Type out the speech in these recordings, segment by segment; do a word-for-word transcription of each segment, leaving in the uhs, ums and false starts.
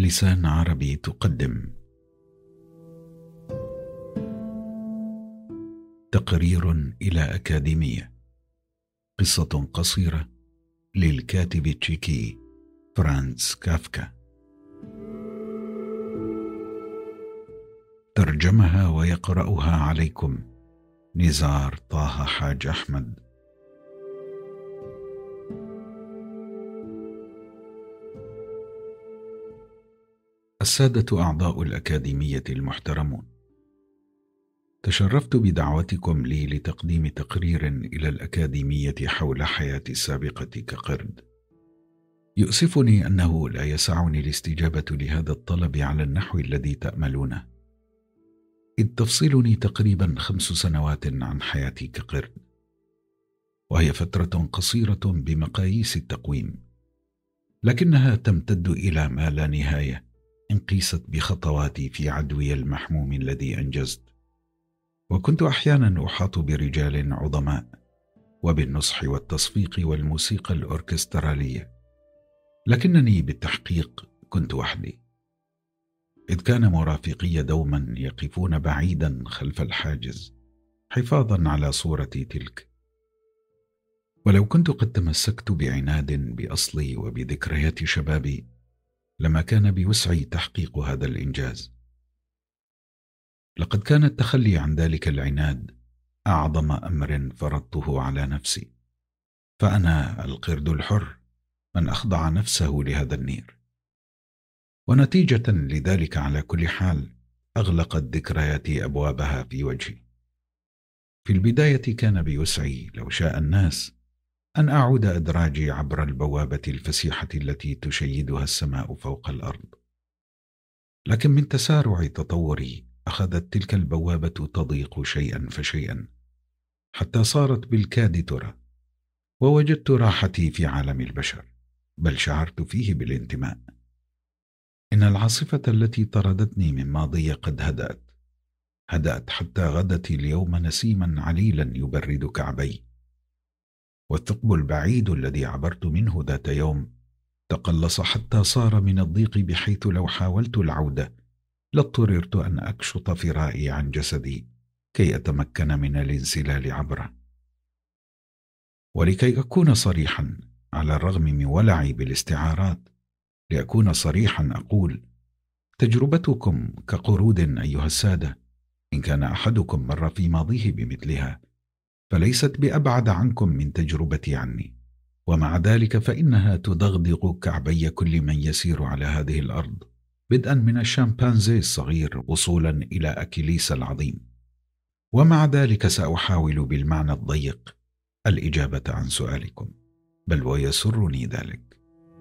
لسان عربي تقدم تقرير إلى أكاديمية، قصة قصيرة للكاتب التشيكي فرانتس كافكا، ترجمها ويقرأها عليكم نزار طه حاج أحمد. السادة أعضاء الأكاديمية المحترمون، تشرفت بدعوتكم لي لتقديم تقرير إلى الأكاديمية حول حياتي السابقة كقرد. يؤسفني أنه لا يسعني الاستجابة لهذا الطلب على النحو الذي تأملونه، إذ تفصلني تقريبا خمس سنوات عن حياتي كقرد، وهي فترة قصيرة بمقاييس التقويم، لكنها تمتد إلى ما لا نهاية إن قيست بخطواتي في عدوي المحموم الذي أنجزت. وكنت أحيانا أحاط برجال عظماء وبالنصح والتصفيق والموسيقى الأوركسترالية، لكنني بالتحقيق كنت وحدي، إذ كان مرافقي دوما يقفون بعيدا خلف الحاجز حفاظا على صورتي تلك. ولو كنت قد تمسكت بعناد بأصلي وبذكريات شبابي لما كان بوسعي تحقيق هذا الإنجاز. لقد كان التخلي عن ذلك العناد أعظم أمر فرضته على نفسي، فأنا القرد الحر من أخضع نفسه لهذا النير. ونتيجة لذلك على كل حال أغلقت ذكرياتي أبوابها في وجهي. في البداية كان بوسعي لو شاء الناس أن أعود أدراجي عبر البوابة الفسيحة التي تشيدها السماء فوق الأرض، لكن من تسارع تطوري أخذت تلك البوابة تضيق شيئا فشيئا حتى صارت بالكاد ترى، ووجدت راحتي في عالم البشر، بل شعرت فيه بالانتماء. إن العاصفة التي طردتني من ماضي قد هدأت هدأت حتى غدت اليوم نسيما عليلا يبرد كعبي، والثقب البعيد الذي عبرت منه ذات يوم تقلص حتى صار من الضيق بحيث لو حاولت العودة لاضطررت أن أكشط فرائي عن جسدي كي أتمكن من الانسلال عبره. ولكي أكون صريحا، على الرغم من ولعي بالاستعارات، لأكون صريحا أقول: تجربتكم كقرود أيها السادة، إن كان أحدكم مر في ماضيه بمثلها، فليست بأبعد عنكم من تجربتي عني، ومع ذلك فإنها تدغدغ كعبي كل من يسير على هذه الأرض، بدءا من الشامبانزي الصغير وصولا إلى أكيليس العظيم. ومع ذلك سأحاول بالمعنى الضيق الإجابة عن سؤالكم، بل ويسرني ذلك.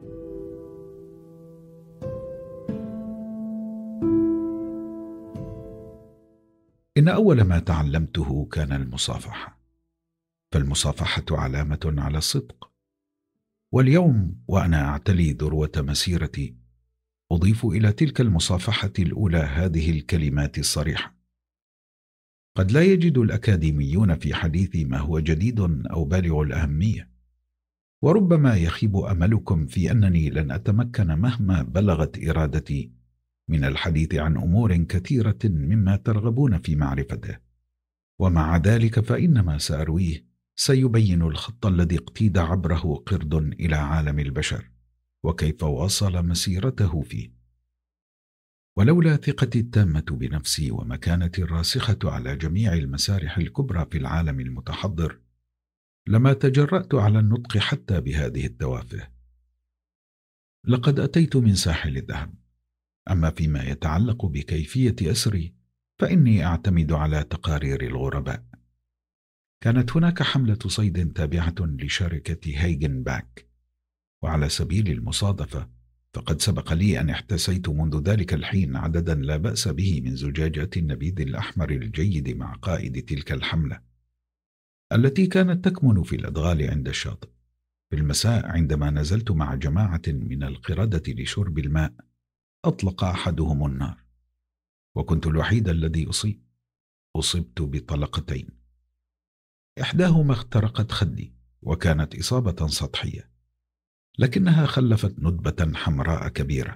إن أول ما تعلمته كان المصافحة، فالمصافحة علامة على الصدق. واليوم وأنا أعتلي ذروة مسيرتي أضيف إلى تلك المصافحة الأولى هذه الكلمات الصريحة: قد لا يجد الأكاديميون في حديثي ما هو جديد أو بالغ الأهمية، وربما يخيب أملكم في أنني لن أتمكن مهما بلغت إرادتي من الحديث عن أمور كثيرة مما ترغبون في معرفته، ومع ذلك فإن ما سأرويه سيبين الخط الذي اقتيد عبره قرد إلى عالم البشر، وكيف واصل مسيرته فيه. ولولا ثقتي التامة بنفسي ومكانتي الراسخة على جميع المسارح الكبرى في العالم المتحضر لما تجرأت على النطق حتى بهذه التوافه. لقد أتيت من ساحل الذهب، أما فيما يتعلق بكيفية أسري فإني أعتمد على تقارير الغرباء. كانت هناك حملة صيد تابعة لشركة هيجن باك، وعلى سبيل المصادفة فقد سبق لي أن احتسيت منذ ذلك الحين عددا لا بأس به من زجاجات النبيذ الأحمر الجيد مع قائد تلك الحملة، التي كانت تكمن في الأدغال عند الشاطئ. في المساء عندما نزلت مع جماعة من القردة لشرب الماء أطلق أحدهم النار، وكنت الوحيد الذي أصيب. أصبت بطلقتين، إحداهما اخترقت خدي وكانت إصابة سطحية، لكنها خلفت ندبة حمراء كبيرة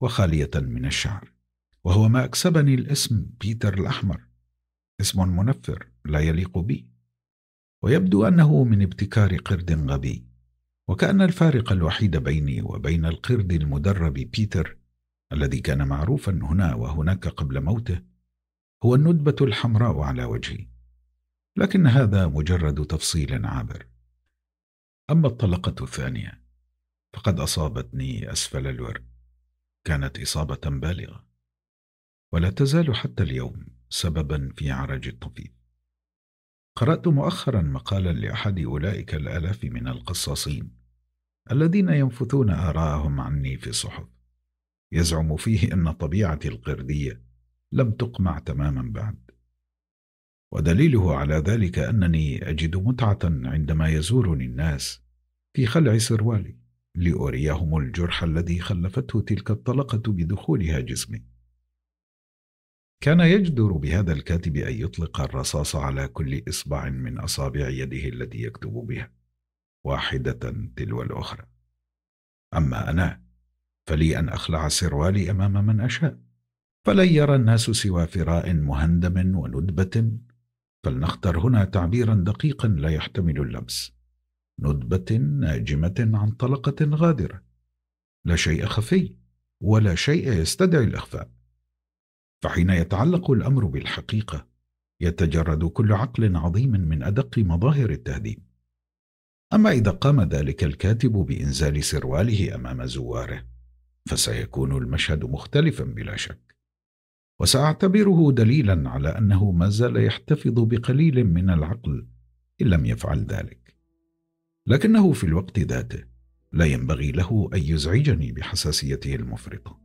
وخالية من الشعر، وهو ما أكسبني الاسم بيتر الأحمر، اسم منفر لا يليق بي، ويبدو أنه من ابتكار قرد غبي. وكأن الفارق الوحيد بيني وبين القرد المدرب بيتر الذي كان معروفا هنا وهناك قبل موته هو الندبة الحمراء على وجهي، لكن هذا مجرد تفصيل عابر. أما الطلقة الثانية فقد أصابتني أسفل الورك، كانت إصابة بالغة ولا تزال حتى اليوم سببا في عرج الطفيل. قرأت مؤخرا مقالا لأحد أولئك الآلاف من القصاصين الذين ينفثون آراءهم عني في الصحف، يزعم فيه أن طبيعتي القردية لم تقمع تماما بعد، ودليله على ذلك أنني أجد متعة عندما يزورني الناس في خلع سروالي لأريهم الجرح الذي خلفته تلك الطلقة بدخولها جسمي. كان يجدر بهذا الكاتب أن يطلق الرصاص على كل إصبع من أصابع يده التي يكتب بها، واحدة تلو الأخرى. أما أنا فلي أن أخلع سروالي أمام من أشاء، فلن يرى الناس سوى فراء مهندم وندبة، فلنختر هنا تعبيرا دقيقا لا يحتمل اللمس: ندبة ناجمة عن طلقة غادرة. لا شيء خفي ولا شيء يستدعي الإخفاء، فحين يتعلق الأمر بالحقيقة يتجرد كل عقل عظيم من أدق مظاهر التهذيب. أما إذا قام ذلك الكاتب بإنزال سرواله أمام زواره فسيكون المشهد مختلفا بلا شك، وسأعتبره دليلا على أنه ما زال يحتفظ بقليل من العقل إن لم يفعل ذلك، لكنه في الوقت ذاته لا ينبغي له أن يزعجني بحساسيته المفرطة.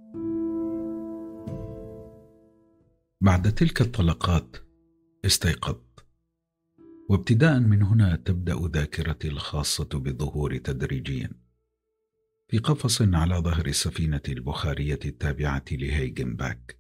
بعد تلك الطلقات استيقظت، وابتداء من هنا تبدأ ذاكرتي الخاصة بالظهور تدريجيا في قفص على ظهر السفينة البخارية التابعة لهيجنباك.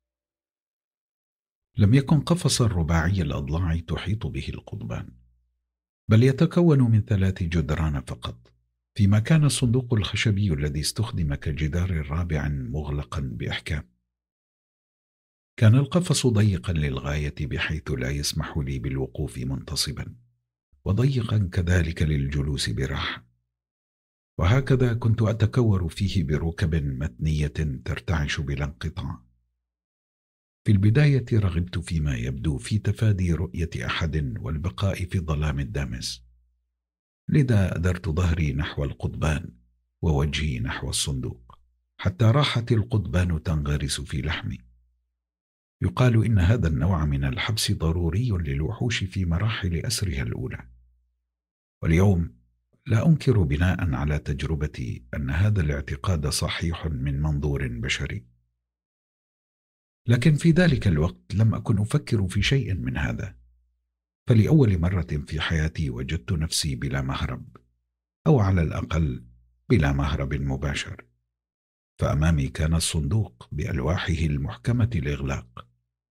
لم يكن قفص الرباعي الأضلاع تحيط به القضبان، بل يتكون من ثلاث جدران فقط، فيما كان الصندوق الخشبي الذي استخدم كجدار رابع مغلقا بإحكام. كان القفص ضيقا للغاية بحيث لا يسمح لي بالوقوف منتصبا، وضيقا كذلك للجلوس براحة، وهكذا كنت أتكور فيه بركب متنية ترتعش بلا انقطاع. في البداية رغبت فيما يبدو في تفادي رؤية أحد والبقاء في الظلام الدامس، لذا أدرت ظهري نحو القضبان ووجهي نحو الصندوق حتى راحت القضبان تنغرس في لحمي. يقال إن هذا النوع من الحبس ضروري للوحوش في مراحل أسرها الأولى، واليوم لا أنكر بناء على تجربتي أن هذا الاعتقاد صحيح من منظور بشري، لكن في ذلك الوقت لم أكن أفكر في شيء من هذا، فلأول مرة في حياتي وجدت نفسي بلا مهرب، أو على الأقل بلا مهرب مباشر. فأمامي كان الصندوق بألواحه المحكمة الإغلاق.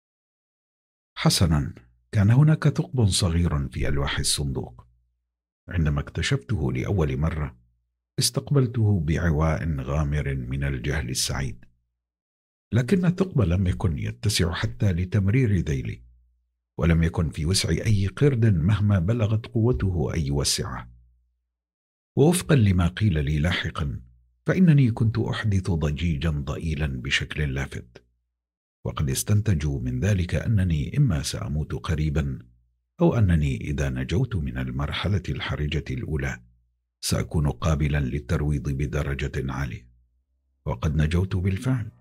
حسنا، كان هناك ثقب صغير في ألواح الصندوق. عندما اكتشفته لأول مرة استقبلته بعواء غامر من الجهل السعيد، لكن الثقب لم يكن يتسع حتى لتمرير ذيلي، ولم يكن في وسع أي قرد مهما بلغت قوته أن يوسعه. ووفقا لما قيل لي لاحقا فإنني كنت أحدث ضجيجا ضئيلا بشكل لافت، وقد استنتجوا من ذلك أنني إما سأموت قريبا، أو أنني إذا نجوت من المرحلة الحرجة الأولى سأكون قابلا للترويض بدرجة عالية، وقد نجوت بالفعل.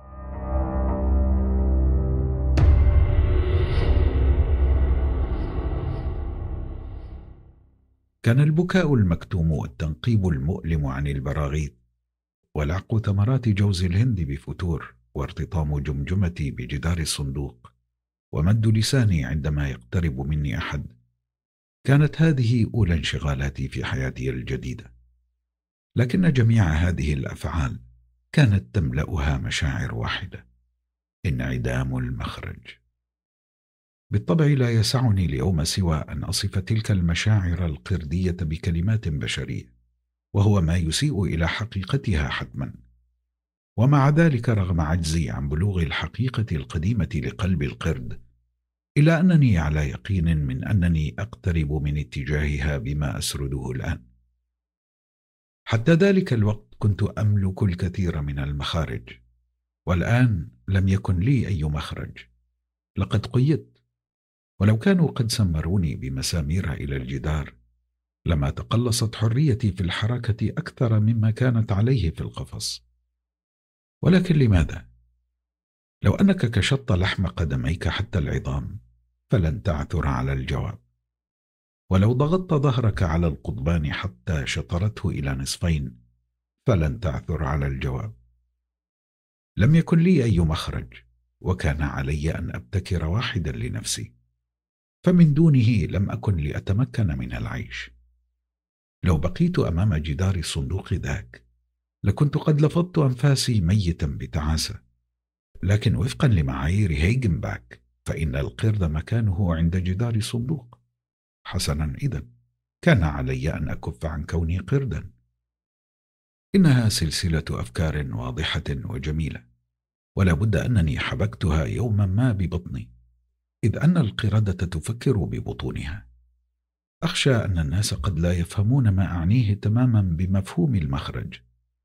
كان البكاء المكتوم والتنقيب المؤلم عن البراغيث، ولعق ثمرات جوز الهند بفتور، وارتطام جمجمتي بجدار الصندوق، ومد لساني عندما يقترب مني أحد، كانت هذه أولى انشغالاتي في حياتي الجديدة. لكن جميع هذه الأفعال كانت تملأها مشاعر واحدة: انعدام المخرج. بالطبع لا يسعني اليوم سوى أن أصف تلك المشاعر القردية بكلمات بشرية، وهو ما يسيء إلى حقيقتها حتما. ومع ذلك رغم عجزي عن بلوغ الحقيقة القديمة لقلب القرد، إلا أنني على يقين من أنني أقترب من اتجاهها بما أسرده الآن. حتى ذلك الوقت كنت أملك الكثير من المخارج، والآن لم يكن لي أي مخرج. لقد قيدت، ولو كانوا قد سمروني بمسامير إلى الجدار لما تقلصت حريتي في الحركة أكثر مما كانت عليه في القفص. ولكن لماذا؟ لو أنك كشطت لحم قدميك حتى العظام فلن تعثر على الجواب، ولو ضغطت ظهرك على القضبان حتى شطرته إلى نصفين فلن تعثر على الجواب. لم يكن لي أي مخرج، وكان علي أن أبتكر واحدا لنفسي، فمن دونه لم أكن لأتمكن من العيش. لو بقيت أمام جدار الصندوق ذاك لكنت قد لفظت أنفاسي ميتا بتعاسة، لكن وفقا لمعايير هيجنباك فإن القرد مكانه عند جدار الصندوق. حسنا، إذن كان علي أن أكف عن كوني قردا. إنها سلسلة أفكار واضحة وجميلة، ولا بد أنني حبكتها يوما ما ببطني، إذ أن القردة تفكر ببطونها. أخشى أن الناس قد لا يفهمون ما أعنيه تماما بمفهوم المخرج.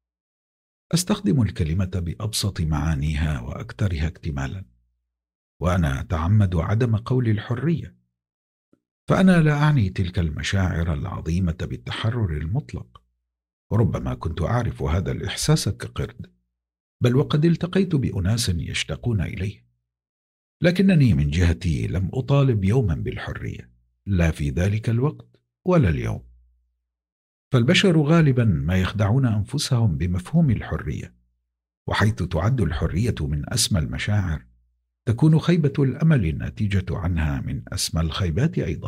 أستخدم الكلمة بأبسط معانيها وأكثرها اكتمالا، وأنا أتعمد عدم قول الحرية، فأنا لا أعني تلك المشاعر العظيمة بالتحرر المطلق. وربما كنت أعرف هذا الإحساس كقرد، بل وقد التقيت بأناس يشتاقون إليه، لكنني من جهتي لم أطالب يوما بالحرية، لا في ذلك الوقت ولا اليوم. فالبشر غالبا ما يخدعون أنفسهم بمفهوم الحرية، وحيث تعد الحرية من أسمى المشاعر تكون خيبة الأمل الناتجة عنها من أسمى الخيبات أيضا.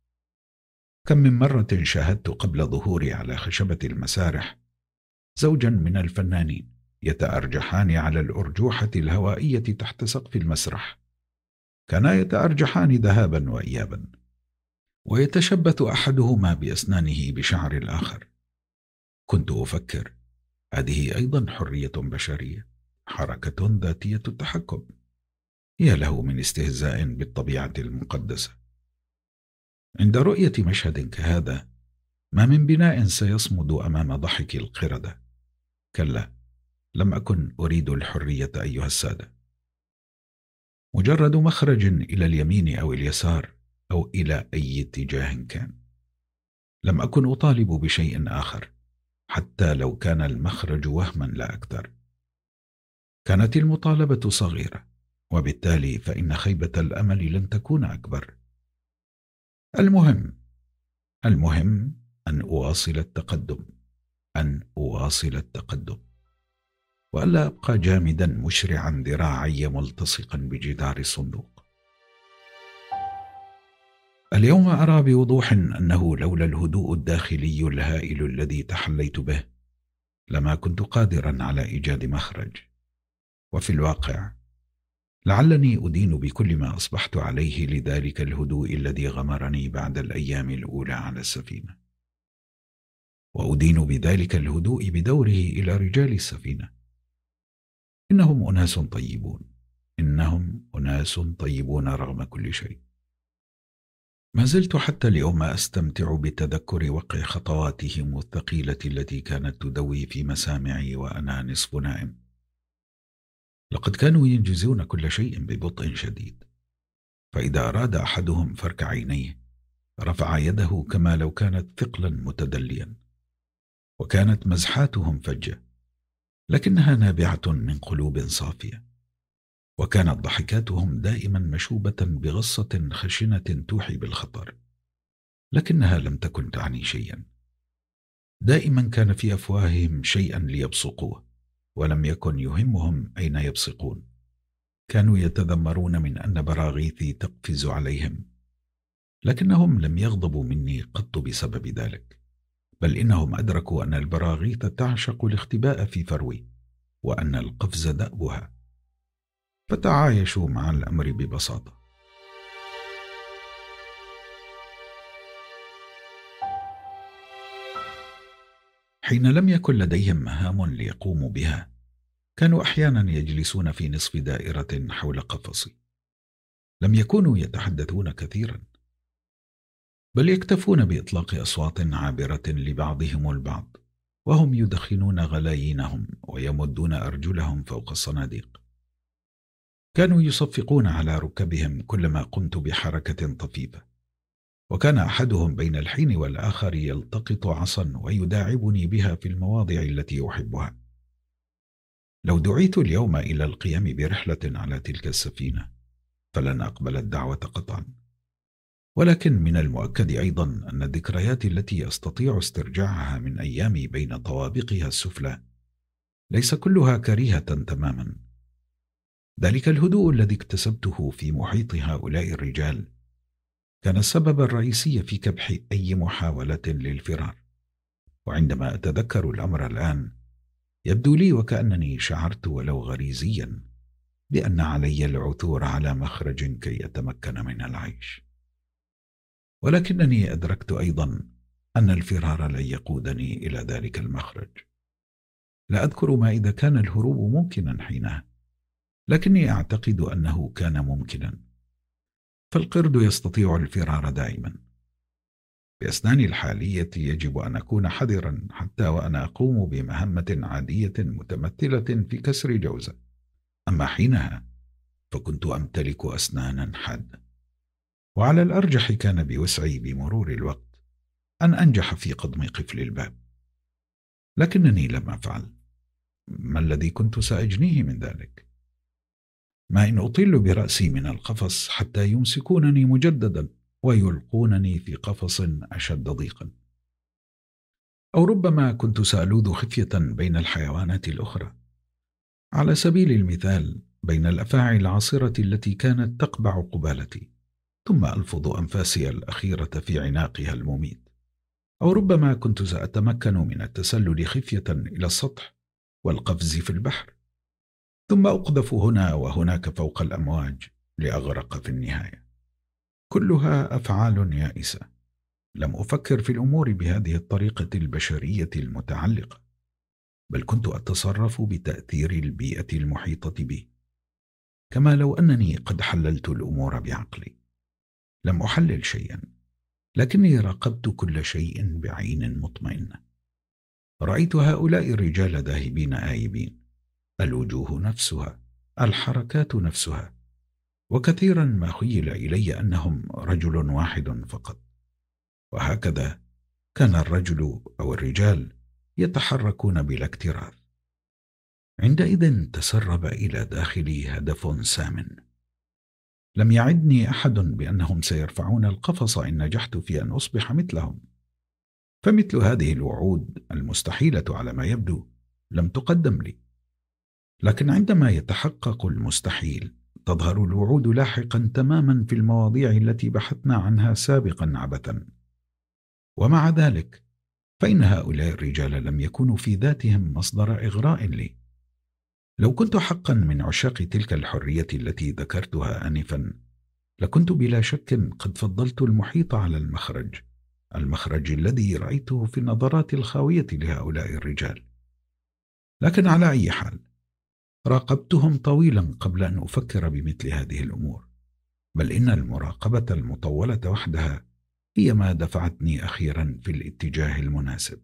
كم من مرة شاهدت قبل ظهوري على خشبة المسارح زوجا من الفنانين يتأرجحان على الأرجوحة الهوائية تحت سقف المسرح. كانا يتأرجحان ذهابا وإيابا، ويتشبث أحدهما بأسنانه بشعر الآخر. كنت أفكر، هذه أيضا حرية بشرية، حركة ذاتية التحكم. يا له من استهزاء بالطبيعة المقدسة. عند رؤية مشهد كهذا ما من بناء سيصمد أمام ضحك القردة. كلا، لم أكن أريد الحرية أيها السادة. مجرد مخرج إلى اليمين أو اليسار أو إلى أي اتجاه كان. لم أكن أطالب بشيء آخر، حتى لو كان المخرج وهما لا أكثر. كانت المطالبة صغيرة، وبالتالي فإن خيبة الأمل لن تكون أكبر. المهم المهم أن أواصل التقدم، أن أواصل التقدم، وألا أبقى جامدا مشرعا ذراعي ملتصقا بجدار الصندوق. اليوم أرى بوضوح أنه لولا الهدوء الداخلي الهائل الذي تحليت به لما كنت قادرا على إيجاد مخرج. وفي الواقع لعلني أدين بكل ما أصبحت عليه لذلك الهدوء الذي غمرني بعد الأيام الأولى على السفينة، وأدين بذلك الهدوء بدوره إلى رجال السفينة. إنهم أناس طيبون، إنهم أناس طيبون رغم كل شيء. ما زلت حتى اليوم أستمتع بتذكر وقع خطواتهم الثقيلة التي كانت تدوي في مسامعي وأنا نصف نائم. لقد كانوا ينجزون كل شيء ببطء شديد، فإذا أراد أحدهم فرك عينيه رفع يده كما لو كانت ثقلا متدليا. وكانت مزحاتهم فجة، لكنها نابعة من قلوب صافية. وكانت ضحكاتهم دائما مشوبة بغصة خشنة توحي بالخطر، لكنها لم تكن تعني شيئا. دائما كان في أفواههم شيئا ليبصقوه، ولم يكن يهمهم أين يبصقون. كانوا يتذمرون من أن براغيثي تقفز عليهم، لكنهم لم يغضبوا مني قط بسبب ذلك، بل إنهم أدركوا أن البراغيث تعشق الاختباء في فروي، وأن القفز دأبها، فتعايشوا مع الأمر ببساطة. حين لم يكن لديهم مهام ليقوموا بها كانوا أحيانا يجلسون في نصف دائرة حول قفصي. لم يكونوا يتحدثون كثيرا، بل يكتفون بإطلاق أصوات عابرة لبعضهم البعض وهم يدخنون غلايينهم ويمدون أرجلهم فوق الصناديق. كانوا يصفقون على ركبهم كلما قمت بحركة طفيفة، وكان أحدهم بين الحين والآخر يلتقط عصا ويداعبني بها في المواضع التي أحبها. لو دعيت اليوم إلى القيام برحلة على تلك السفينة فلن أقبل الدعوة قطعا، ولكن من المؤكد أيضا أن الذكريات التي أستطيع استرجاعها من أيامي بين طوابقها السفلى ليس كلها كريهة تماما. ذلك الهدوء الذي اكتسبته في محيط هؤلاء الرجال كان السبب الرئيسي في كبح أي محاولة للفرار. وعندما أتذكر الأمر الآن يبدو لي وكأنني شعرت ولو غريزيا بأن علي العثور على مخرج كي أتمكن من العيش. ولكنني أدركت أيضا أن الفرار لن يقودني إلى ذلك المخرج. لا أذكر ما إذا كان الهروب ممكنا حينها، لكني أعتقد أنه كان ممكنا، فالقرد يستطيع الفرار دائما. بأسناني الحالية يجب أن أكون حذرا حتى وأنا أقوم بمهمة عادية متمثلة في كسر جوزة، أما حينها فكنت أمتلك أسنانا حادة. وعلى الأرجح كان بوسعي بمرور الوقت أن أنجح في قضم قفل الباب، لكنني لم أفعل. ما الذي كنت سأجنيه من ذلك؟ ما إن أطل برأسي من القفص حتى يمسكونني مجددا ويلقونني في قفص أشد ضيقا، أو ربما كنت سألوذ خفية بين الحيوانات الأخرى، على سبيل المثال بين الأفاعي العاصرة التي كانت تقبع قبالتي ثم ألفظ أنفاسي الأخيرة في عناقها المميت. أو ربما كنت سأتمكن من التسلل خفية إلى السطح والقفز في البحر، ثم أقذف هنا وهناك فوق الأمواج لأغرق في النهاية. كلها أفعال يائسة. لم أفكر في الأمور بهذه الطريقة البشرية المتعلقة، بل كنت أتصرف بتأثير البيئة المحيطة بي، كما لو أنني قد حللت الأمور بعقلي. لم أحلل شيئا، لكني راقبت كل شيء بعين مطمئنة. رأيت هؤلاء الرجال ذاهبين آيبين، الوجوه نفسها، الحركات نفسها، وكثيرا ما خيل إلي أنهم رجل واحد فقط. وهكذا كان الرجل أو الرجال يتحركون بلا اكتراث. عندئذ تسرب إلى داخلي هدف سامٍ. لم يعدني أحد بأنهم سيرفعون القفص إن نجحت في أن أصبح مثلهم، فمثل هذه الوعود المستحيلة على ما يبدو لم تقدم لي. لكن عندما يتحقق المستحيل تظهر الوعود لاحقا تماما في المواضيع التي بحثنا عنها سابقا عبثا. ومع ذلك فإن هؤلاء الرجال لم يكونوا في ذاتهم مصدر إغراء لي. لو كنت حقا من عشاق تلك الحرية التي ذكرتها آنفا لكنت بلا شك قد فضلت المحيط على المخرج، المخرج الذي رأيته في النظرات الخاوية لهؤلاء الرجال. لكن على أي حال راقبتهم طويلا قبل أن أفكر بمثل هذه الأمور، بل إن المراقبة المطولة وحدها هي ما دفعتني أخيرا في الاتجاه المناسب.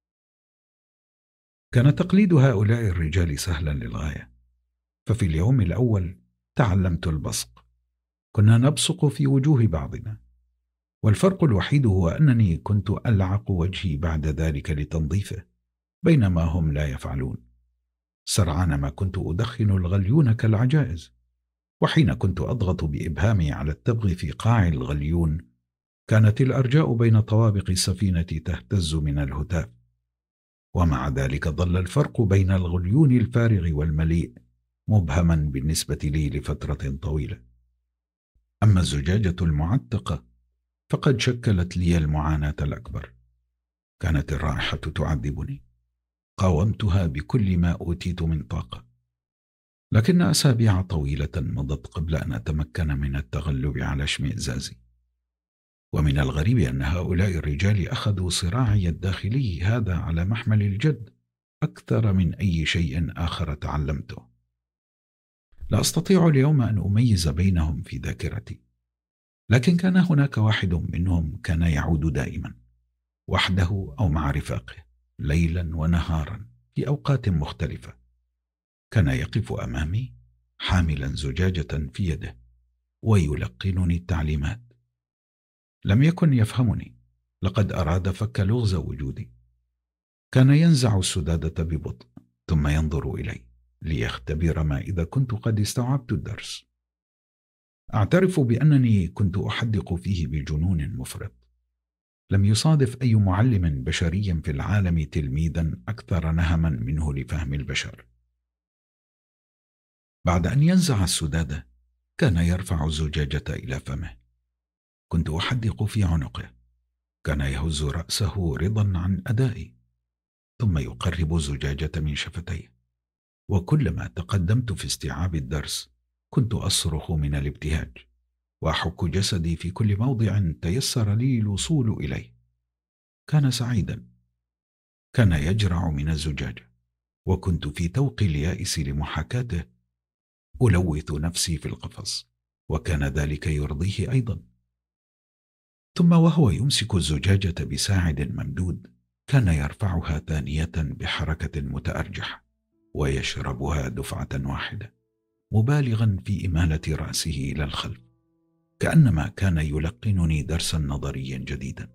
كان تقليد هؤلاء الرجال سهلا للغاية، ففي اليوم الأول تعلمت البصق. كنا نبصق في وجوه بعضنا، والفرق الوحيد هو أنني كنت ألعق وجهي بعد ذلك لتنظيفه، بينما هم لا يفعلون. سرعان ما كنت أدخن الغليون كالعجائز، وحين كنت أضغط بإبهامي على التبغ في قاع الغليون كانت الأرجاء بين طوابق السفينة تهتز من الهتاف. ومع ذلك ظل الفرق بين الغليون الفارغ والمليء مبهما بالنسبة لي لفترة طويلة. أما الزجاجة المعتقة فقد شكلت لي المعاناة الأكبر. كانت الرائحة تعذبني، قاومتها بكل ما أوتيت من طاقة، لكن أسابيع طويلة مضت قبل أن أتمكن من التغلب على اشمئزازي. ومن الغريب أن هؤلاء الرجال أخذوا صراعي الداخلي هذا على محمل الجد، أكثر من أي شيء آخر تعلمته. لا أستطيع اليوم أن أميز بينهم في ذاكرتي، لكن كان هناك واحد منهم كان يعود دائما، وحده أو مع رفاقه، ليلا ونهارا في أوقات مختلفة. كان يقف أمامي حاملا زجاجة في يده ويلقنني التعليمات. لم يكن يفهمني، لقد أراد فك لغز وجودي. كان ينزع السدادة ببطء ثم ينظر إلي ليختبر ما إذا كنت قد استوعبت الدرس. أعترف بأنني كنت أحدق فيه بجنون مفرط. لم يصادف أي معلم بشري في العالم تلميذا أكثر نهما منه لفهم البشر. بعد أن ينزع السدادة كان يرفع الزجاجة إلى فمه. كنت أحدق في عنقه. كان يهز رأسه رضا عن أدائي، ثم يقرب الزجاجة من شفتيه. وكلما تقدمت في استيعاب الدرس كنت أصرخ من الابتهاج وأحك جسدي في كل موضع تيسر لي الوصول إليه. كان سعيدا. كان يجرع من الزجاجة، وكنت في توقي اليائس لمحاكاته ألوث نفسي في القفص، وكان ذلك يرضيه أيضا. ثم وهو يمسك الزجاجة بساعد ممدود كان يرفعها ثانية بحركة متأرجحة ويشربها دفعة واحدة، مبالغا في إمالة رأسه إلى الخلف، كأنما كان يلقنني درسا نظريا جديدا.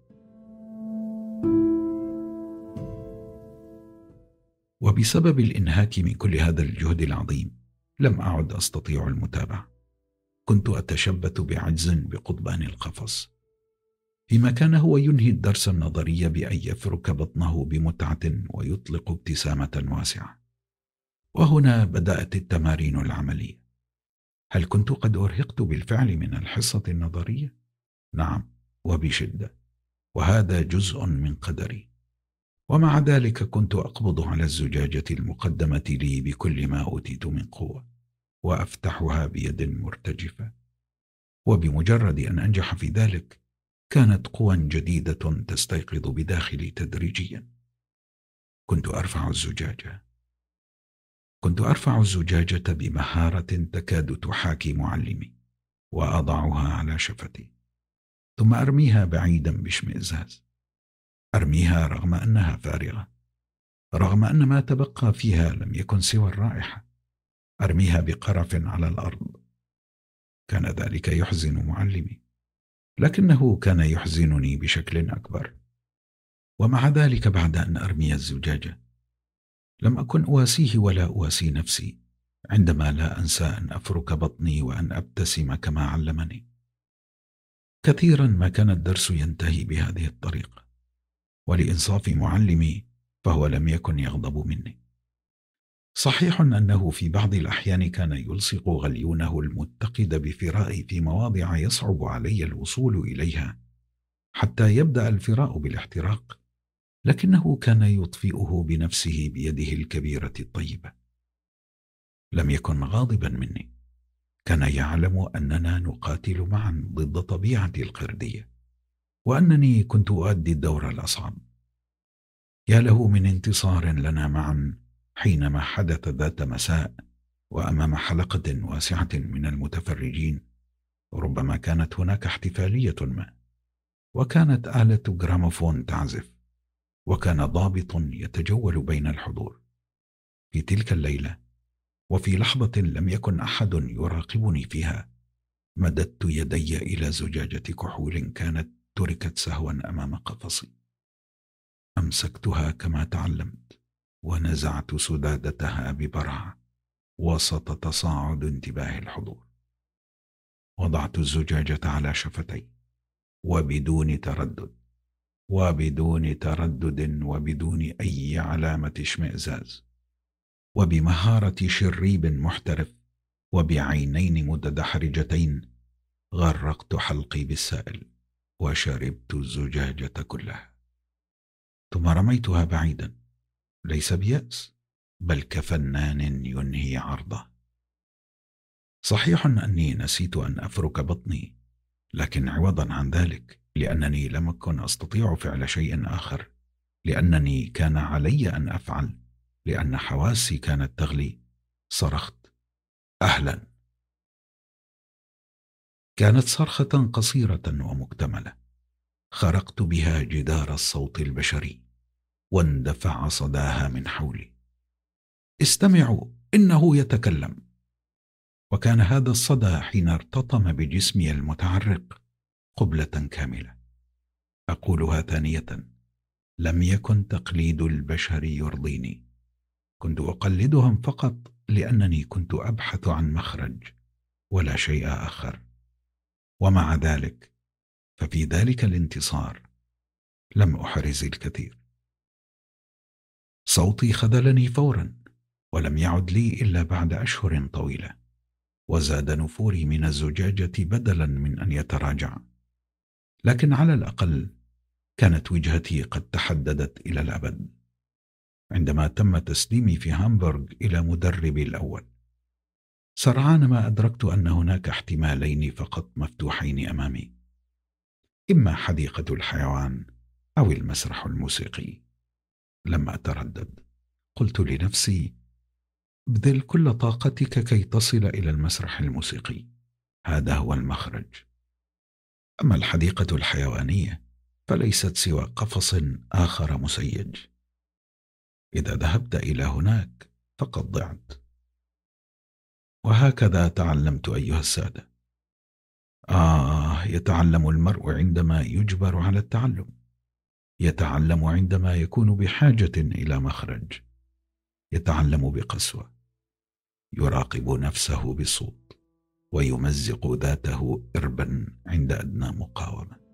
وبسبب الإنهاك من كل هذا الجهد العظيم لم أعد أستطيع المتابعة. كنت أتشبث بعجز بقضبان القفص، فيما كان هو ينهي الدرس النظري بأن يفرك بطنه بمتعة ويطلق ابتسامة واسعة. وهنا بدأت التمارين العملية. هل كنت قد أرهقت بالفعل من الحصة النظرية؟ نعم، وبشدة، وهذا جزء من قدري. ومع ذلك كنت أقبض على الزجاجة المقدمة لي بكل ما أوتيت من قوة وأفتحها بيد مرتجفة. وبمجرد أن أنجح في ذلك كانت قوى جديدة تستيقظ بداخلي تدريجيا. كنت أرفع الزجاجة كنت أرفع الزجاجة بمهارة تكاد تحاكي معلمي، وأضعها على شفتي، ثم أرميها بعيدا باشمئزاز. أرميها رغم أنها فارغة، رغم أن ما تبقى فيها لم يكن سوى الرائحة. أرميها بقرف على الأرض. كان ذلك يحزن معلمي، لكنه كان يحزنني بشكل أكبر. ومع ذلك بعد أن أرمي الزجاجة لم أكن أواسيه ولا أواسي نفسي، عندما لا أنسى أن أفرك بطني وأن أبتسم كما علمني. كثيرا ما كان الدرس ينتهي بهذه الطريقة، ولإنصاف معلمي فهو لم يكن يغضب مني. صحيح أنه في بعض الأحيان كان يلصق غليونه المتقد بفرائي في مواضع يصعب علي الوصول إليها حتى يبدأ الفراء بالاحتراق، لكنه كان يطفئه بنفسه بيده الكبيرة الطيبة. لم يكن غاضبا مني، كان يعلم أننا نقاتل معا ضد طبيعة القردية، وأنني كنت أؤدي الدور الأصعب. يا له من انتصار لنا معا حينما حدث ذات مساء وأمام حلقة واسعة من المتفرجين. ربما كانت هناك احتفالية ما، وكانت آلة جراموفون تعزف، وكان ضابط يتجول بين الحضور. في تلك الليلة وفي لحظة لم يكن أحد يراقبني فيها، مددت يدي إلى زجاجة كحول كانت تركت سهوا أمام قفصي. أمسكتها كما تعلمت ونزعت سدادتها ببراعة وسط تصاعد انتباه الحضور. وضعت الزجاجة على شفتي وبدون تردد وبدون تردد وبدون أي علامة اشمئزاز، وبمهارة شريب محترف وبعينين متدحرجتين غرقت حلقي بالسائل وشربت الزجاجة كلها، ثم رميتها بعيدا، ليس بيأس بل كفنان ينهي عرضه. صحيح أني نسيت أن أفرك بطني، لكن عوضا عن ذلك، لأنني لم أكن أستطيع فعل شيء آخر، لأنني كان علي أن أفعل، لأن حواسي كانت تغلي صرخت: أهلا! كانت صرخة قصيرة ومكتملة، خرقت بها جدار الصوت البشري، واندفع صداها من حولي: استمعوا، إنه يتكلم. وكان هذا الصدى حين ارتطم بجسمي المتعرق قبلة كاملة. أقولها ثانية: لم يكن تقليد البشر يرضيني، كنت أقلدهم فقط لأنني كنت أبحث عن مخرج ولا شيء آخر. ومع ذلك ففي ذلك الانتصار لم أحرز الكثير. صوتي خذلني فورا، ولم يعد لي إلا بعد أشهر طويلة، وزاد نفوري من الزجاجة بدلا من أن يتراجع. لكن على الأقل كانت وجهتي قد تحددت إلى الأبد. عندما تم تسليمي في هامبورغ إلى مدربي الأول، سرعان ما أدركت أن هناك احتمالين فقط مفتوحين أمامي: إما حديقة الحيوان أو المسرح الموسيقي. لم أتردد، قلت لنفسي: ابذل كل طاقتك كي تصل إلى المسرح الموسيقي، هذا هو المخرج. أما الحديقة الحيوانية فليست سوى قفص آخر مسيج، إذا ذهبت إلى هناك فقد ضعت. وهكذا تعلمت أيها السادة. آه يتعلم المرء عندما يجبر على التعلم، يتعلم عندما يكون بحاجة إلى مخرج، يتعلم بقسوة، يراقب نفسه بصوت، ويمزق ذاته إربا عند أدنى مقاومة.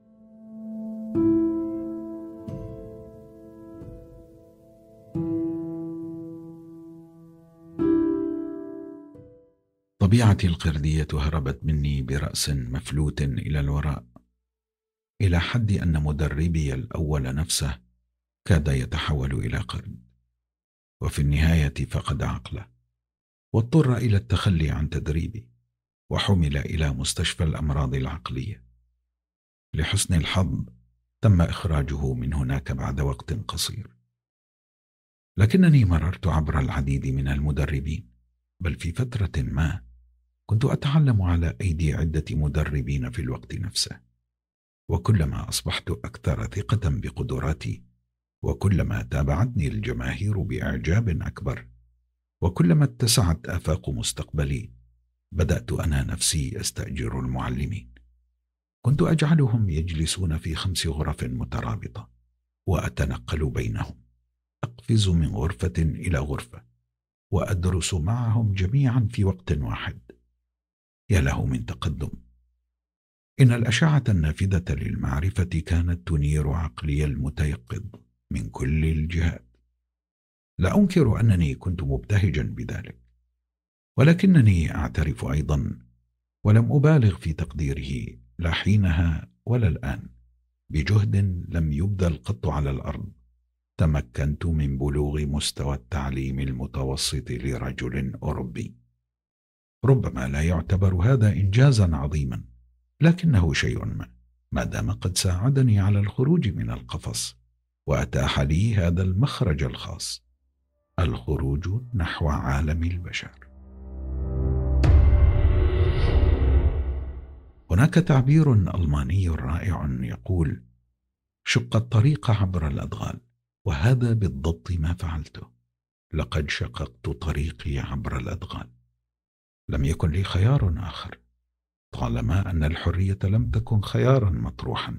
طبيعتي القردية هربت مني برأس مفلوت إلى الوراء، إلى حد أن مدربي الأول نفسه كاد يتحول إلى قرد، وفي النهاية فقد عقله واضطر إلى التخلي عن تدريبي، وحمل إلى مستشفى الأمراض العقلية. لحسن الحظ تم إخراجه من هناك بعد وقت قصير، لكنني مررت عبر العديد من المدربين، بل في فترة ما كنت أتعلم على أيدي عدة مدربين في الوقت نفسه. وكلما أصبحت أكثر ثقة بقدراتي، وكلما تابعتني الجماهير بإعجاب أكبر، وكلما اتسعت آفاق مستقبلي، بدأت أنا نفسي أستأجر المعلمين. كنت أجعلهم يجلسون في خمس غرف مترابطة، وأتنقل بينهم، أقفز من غرفة إلى غرفة، وأدرس معهم جميعا في وقت واحد. يا له من تقدم! إن الأشعة النافذة للمعرفة كانت تنير عقلي المتيقظ من كل الجهات. لا أنكر أنني كنت مبتهجا بذلك، ولكنني أعترف أيضا، ولم أبالغ في تقديره لا حينها ولا الآن، بجهد لم يبذل قط على الأرض تمكنت من بلوغ مستوى التعليم المتوسط لرجل أوروبي. ربما لا يعتبر هذا إنجازا عظيما، لكنه شيء ما، ما دام قد ساعدني على الخروج من القفص، وأتاح لي هذا المخرج الخاص: الخروج نحو عالم البشر. هناك تعبير ألماني رائع يقول: شق الطريق عبر الأدغال، وهذا بالضبط ما فعلته. لقد شققت طريقي عبر الأدغال، لم يكن لي خيار آخر، طالما أن الحرية لم تكن خيارا مطروحا.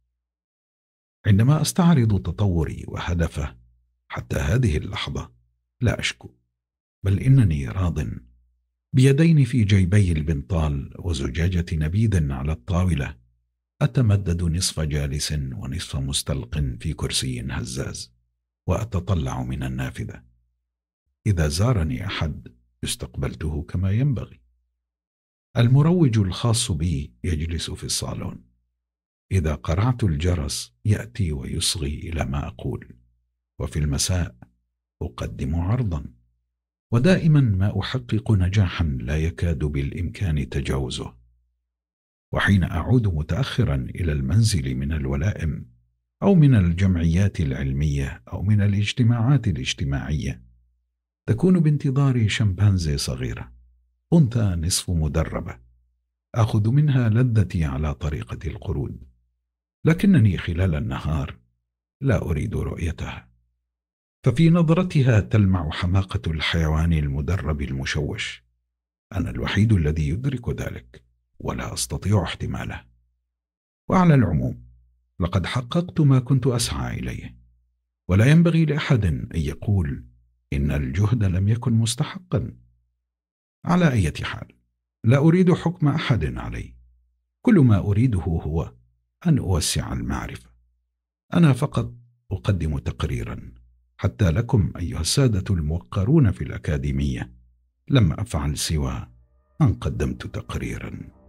عندما أستعرض تطوري وهدفه حتى هذه اللحظة لا أشكو، بل إنني راض. بيدين في جيبي البنطال وزجاجة نبيذ على الطاولة، أتمدد نصف جالس ونصف مستلق في كرسي هزاز، وأتطلع من النافذة. إذا زارني أحد استقبلته كما ينبغي. المروج الخاص بي يجلس في الصالون، إذا قرعت الجرس يأتي ويصغي إلى ما أقول. وفي المساء أقدم عرضا، ودائما ما أحقق نجاحا لا يكاد بالإمكان تجاوزه. وحين أعود متأخرا إلى المنزل من الولائم أو من الجمعيات العلمية أو من الاجتماعات الاجتماعية، تكون بانتظار شمبانزي صغيرة، أنثى نصف مدربة، آخذ منها لذتي على طريقة القرود، لكنني خلال النهار لا أريد رؤيتها، ففي نظرتها تلمع حماقة الحيوان المدرب المشوش. أنا الوحيد الذي يدرك ذلك ولا أستطيع احتماله. وعلى العموم لقد حققت ما كنت أسعى إليه، ولا ينبغي لأحد أن يقول إن الجهد لم يكن مستحقا. على أي حال لا أريد حكم أحد علي، كل ما أريده هو أن أوسع المعرفة. أنا فقط أقدم تقريرا حتى لكم أيها السادة الموقرون في الأكاديمية، لم أفعل سوى أن قدمت تقريرا.